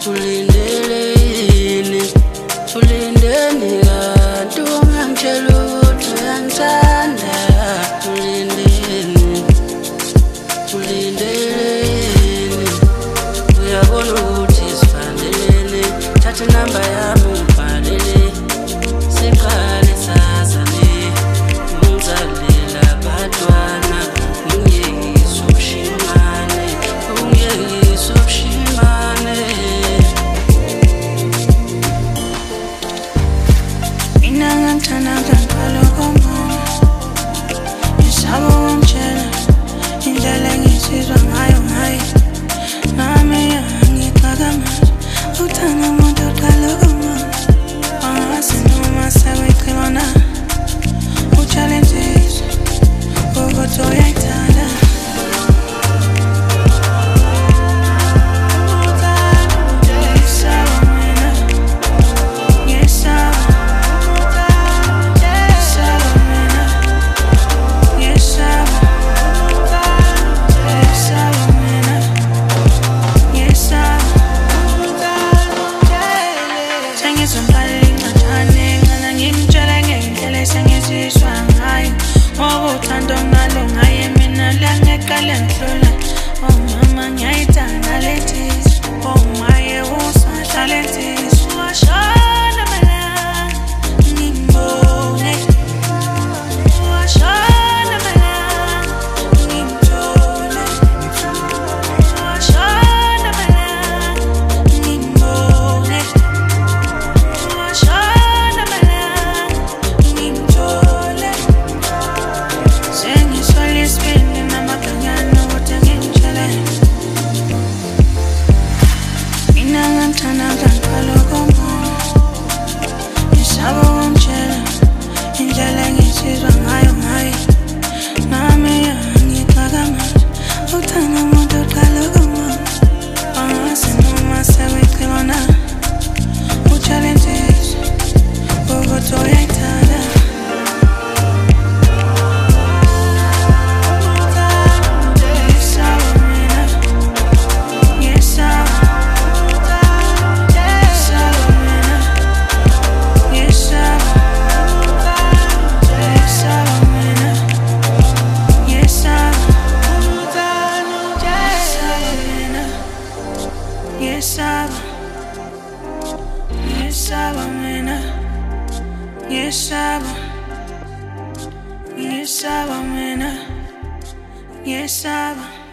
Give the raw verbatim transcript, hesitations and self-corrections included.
ulindeleni, ulindeni kanti ungangitshela ukuthi uyangithanda. Ulindeni, ulindeleni, uyabona ukuthi sifanelene. Thatha inamba yami ungibhalele, siqale sazane. Ungizalela abantwana, ungiyekise ubushimane, ungiyekise ubushimane. Mina ngangithanda ngithanda komama, ngisaba ukumtshela indlela engisizwa ngayo ngaye. Nami ngicaka manje uthanda umuntu oqala komama, angazi noma sekweqiwa na. U-challenges ukuthi uyayithanda. Oh mama ngiyayithanda lethisi, oh maye usahla lethisi. Washona malanga ngibone, washona malanga ngimthole, washona malanga ngibone, washona malanga ngimthole. Sengiswele isibindi namaganyana. Mina ngangithanda ngithanda komama, ngisaba ukumtshela indlela engisizwa ngayo ngaye. Nami ngicaka manje uthanda umuntu oqala komama, angazi noma sekweqiwa na. U-challenges ukuthi uyayithanda. Yesaba, yesaba mina, yesaba, yesaba mina, yesaba.